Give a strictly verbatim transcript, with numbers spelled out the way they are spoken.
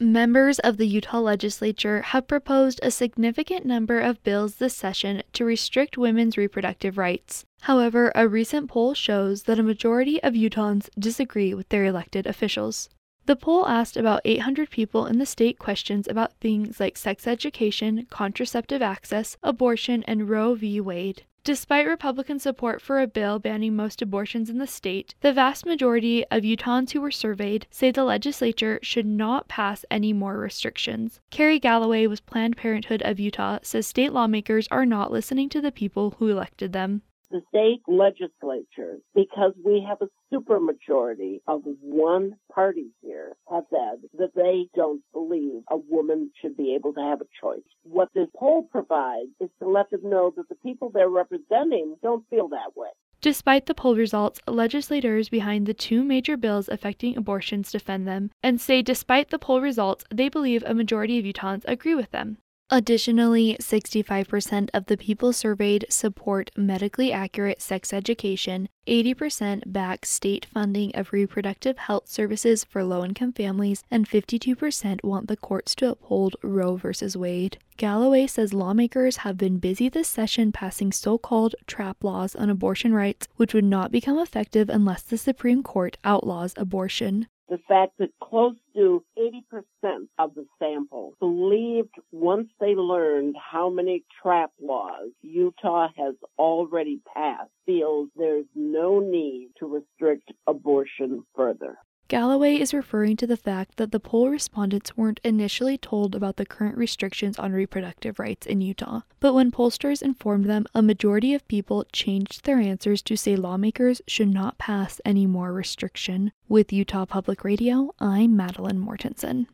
Members of the Utah legislature have proposed a significant number of bills this session to restrict women's reproductive rights. However, a recent poll shows that a majority of Utahns disagree with their elected officials. The poll asked about eight hundred people in the state questions about things like sex education, contraceptive access, abortion, and Roe v. Wade. Despite Republican support for a bill banning most abortions in the state, the vast majority of Utahns who were surveyed say the legislature should not pass any more restrictions. Carrie Galloway with Planned Parenthood of Utah says state lawmakers are not listening to the people who elected them. The state legislature, because we have a supermajority of one party here, have said that they don't believe a woman should be able to have a choice. What this poll provides is to let them know that the people they're representing don't feel that way. Despite the poll results, legislators behind the two major bills affecting abortions defend them and say despite the poll results, they believe a majority of Utahns agree with them. Additionally, sixty-five percent of the people surveyed support medically accurate sex education, eighty percent back state funding of reproductive health services for low-income families, and fifty-two percent want the courts to uphold Roe v. Wade. Galloway says lawmakers have been busy this session passing so-called trap laws on abortion rights, which would not become effective unless the Supreme Court outlaws abortion. The fact that close to eighty percent of the sample believed once they learned how many trap laws Utah has already passed feels there's no need to restrict abortion further. Galloway is referring to the fact that the poll respondents weren't initially told about the current restrictions on reproductive rights in Utah, but when pollsters informed them, a majority of people changed their answers to say lawmakers should not pass any more restriction. With Utah Public Radio, I'm Madeline Mortensen.